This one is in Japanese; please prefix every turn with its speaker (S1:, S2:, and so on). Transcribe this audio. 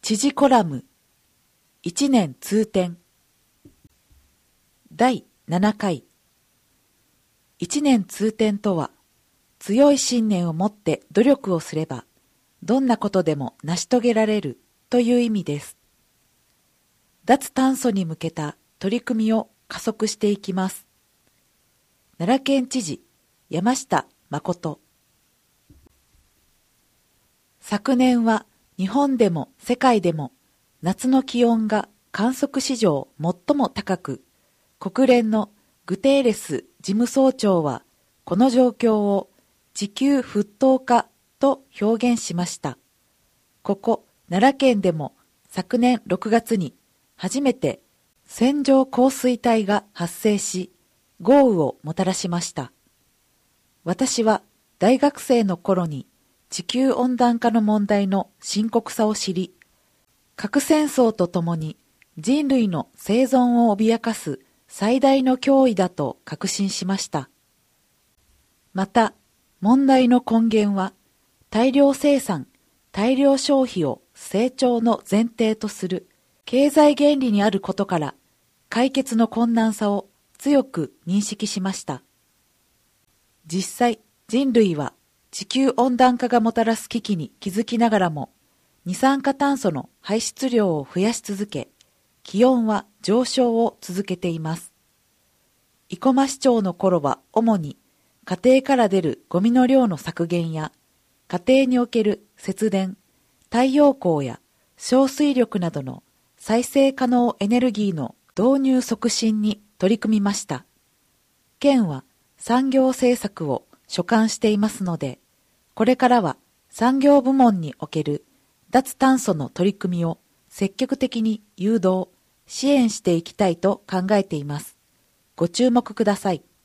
S1: 知事コラム一年通典第7回一年通典とは、強い信念を持って努力をすれば、どんなことでも成し遂げられるという意味です。脱炭素に向けた取り組みを加速していきます。奈良県知事山下誠。昨年は日本でも世界でも夏の気温が観測史上最も高く、国連のグテーレス事務総長はこの状況を地球沸騰化と表現しました。ここ奈良県でも昨年6月に初めて線状降水帯が発生し、豪雨をもたらしました。私は大学生の頃に地球温暖化の問題の深刻さを知り、核戦争とともに人類の生存を脅かす最大の脅威だと確信しました。また、問題の根源は大量生産、大量消費を成長の前提とする経済原理にあることから、解決の困難さを強く認識しました。実際、人類は地球温暖化がもたらす危機に気づきながらも、二酸化炭素の排出量を増やし続け、気温は上昇を続けています。生駒市長の頃は主に家庭から出るゴミの量の削減や、家庭における節電、太陽光や小水力などの再生可能エネルギーの導入促進に取り組みました。県は産業政策を所管していますので、これからは産業部門における脱炭素の取り組みを積極的に誘導、支援していきたいと考えています。ご注目ください。